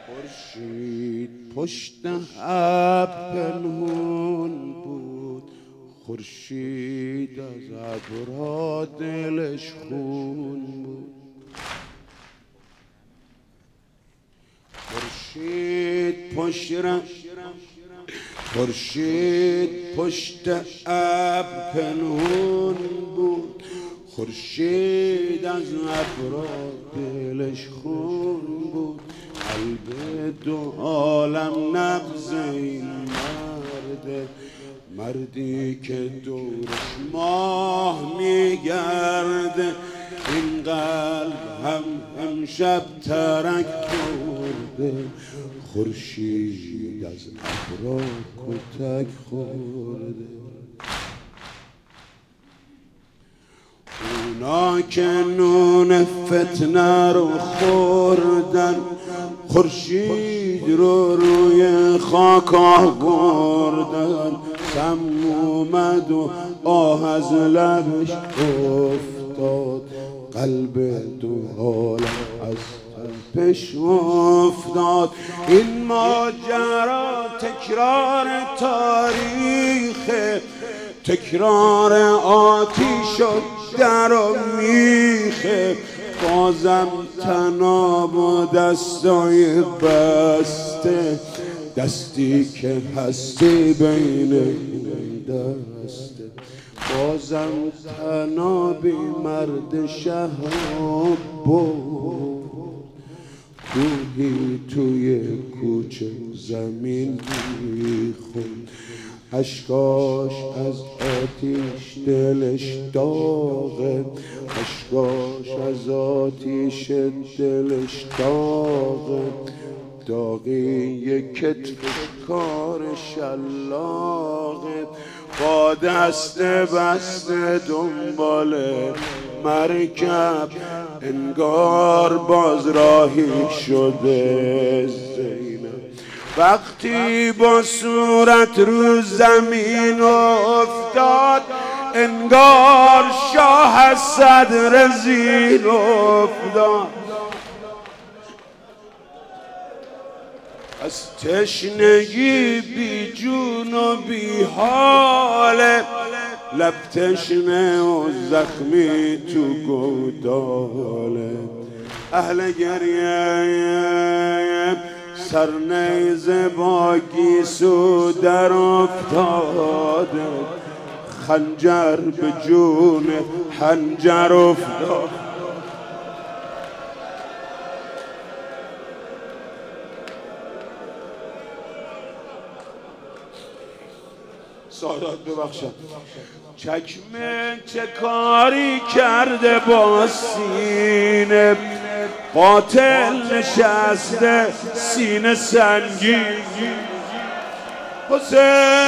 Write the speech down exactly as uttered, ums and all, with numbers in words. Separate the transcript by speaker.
Speaker 1: خورشید پشت ابر پنهون بود، خورشید از ابرها دلش خون بود. خورشید پشت خورشید پشت ابر پنهون بود، خورشید از ابرها دلش خون بود. قلب دو عالم نبض این مرده، مردی که دورش ماه میگرده. این قلب هم امشب ترک خورده، خورشید از ابرها کتک خورده. اونا که نون فتنه رو خوردن، خورشید رو روی خاک آوردن. سم اومد و آه از لبش افتاد، قلب دو عالم از تپش افتاد. این ماجرا تکرار تاریخه، تکرار آتیش و در و میخه. بازم تناب و دستای بسته، دستی که هستی بین این دسته. بازم تنابی مرد شهر بود، کوهی توی کوچه زمین میخوند. اشکاش از آتیش دلش داغه، اشکاش از آتیش دلش داغه. داغی یک کتفش کار شلاقه، با دست بسته دنبال مرکب. انگار باز راهی شده زینب، وقتی با صورت رو زمین افتاد. انگار شاه از صدر زیر افتاد. از تشنگی بی جون و بی حاله، لب تشنه و زخمی تو گوداله. اهل گریه سرنیزه با گیسو در افتاده، خنجر به جون حنجر افتاد. سادات ببخشد. چکمه چه کاری کرده با سینه، قاتل نشسته سینه سنگین. حسین